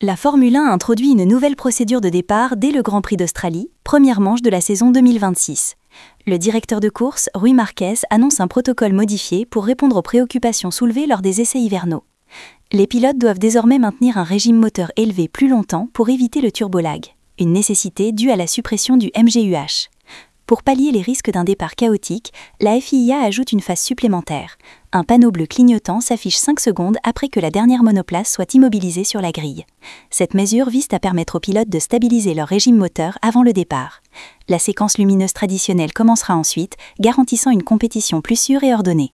La Formule 1 introduit une nouvelle procédure de départ dès le Grand Prix d'Australie, première manche de la saison 2026. Le directeur de course, Rui Marquez, annonce un protocole modifié pour répondre aux préoccupations soulevées lors des essais hivernaux. Les pilotes doivent désormais maintenir un régime moteur élevé plus longtemps pour éviter le turbolag, une nécessité due à la suppression du MGUH. Pour pallier les risques d'un départ chaotique, la FIA ajoute une phase supplémentaire. Un panneau bleu clignotant s'affiche 5 secondes après que la dernière monoplace soit immobilisée sur la grille. Cette mesure vise à permettre aux pilotes de stabiliser leur régime moteur avant le départ. La séquence lumineuse traditionnelle commencera ensuite, garantissant une compétition plus sûre et ordonnée.